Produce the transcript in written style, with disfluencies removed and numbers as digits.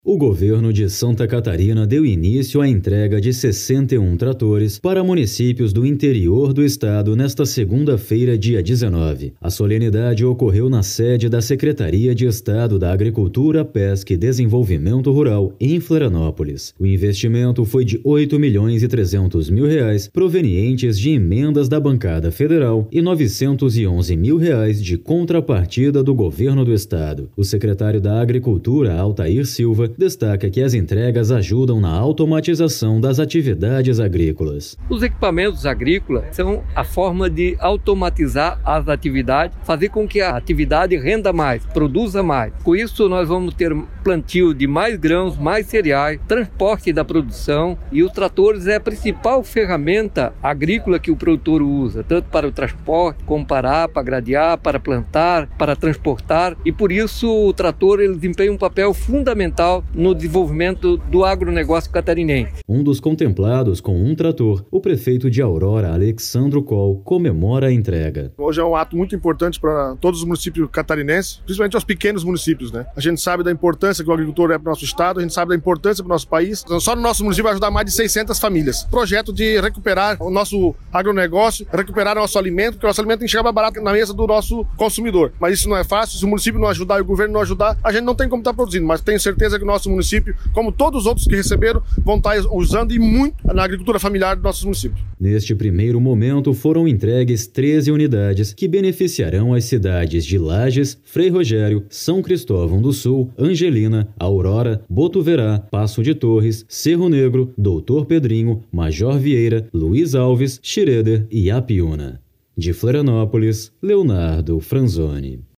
O governo de Santa Catarina deu início à entrega de 61 tratores para municípios do interior do estado nesta segunda-feira, dia 19. A solenidade ocorreu na sede da Secretaria de Estado da Agricultura, Pesca e Desenvolvimento Rural, em Florianópolis. O investimento foi de R$ 8.300.000, provenientes de emendas da bancada federal, e R$ 911.000 de contrapartida do governo do estado. O secretário da Agricultura, Altair Silva, destaca que as entregas ajudam na automatização das atividades agrícolas. Os equipamentos agrícolas são a forma de automatizar as atividades, fazer com que a atividade renda mais, produza mais. Com isso, nós vamos ter plantio de mais grãos, mais cereais, transporte da produção, e os tratores é a principal ferramenta agrícola que o produtor usa, tanto para o transporte, como para gradear, para plantar, para transportar, e por isso o trator ele desempenha um papel fundamental no desenvolvimento do agronegócio catarinense. Um dos contemplados com um trator, o prefeito de Aurora, Alexandro Coll, comemora a entrega. Hoje é um ato muito importante para todos os municípios catarinenses, principalmente os pequenos municípios, né? A gente sabe da importância que o agricultor é para o nosso estado, a gente sabe da importância para o nosso país. Só no nosso município vai ajudar mais de 600 famílias. Projeto de recuperar o nosso agronegócio, recuperar nosso alimento, porque o nosso alimento tem que chegar mais barato na mesa do nosso consumidor. Mas isso não é fácil, se o município não ajudar e o governo não ajudar, a gente não tem como estar produzindo, mas tenho certeza que o nosso município, como todos os outros que receberam, vão estar usando e muito na agricultura familiar dos nossos municípios. Neste primeiro momento foram entregues 13 unidades que beneficiarão as cidades de Lages, Frei Rogério, São Cristóvão do Sul, Angelina, Aurora, Botuverá, Passo de Torres, Cerro Negro, Doutor Pedrinho, Major Vieira, Luiz Alves, Xireder e Apiúna. De Florianópolis, Leonardo Franzoni.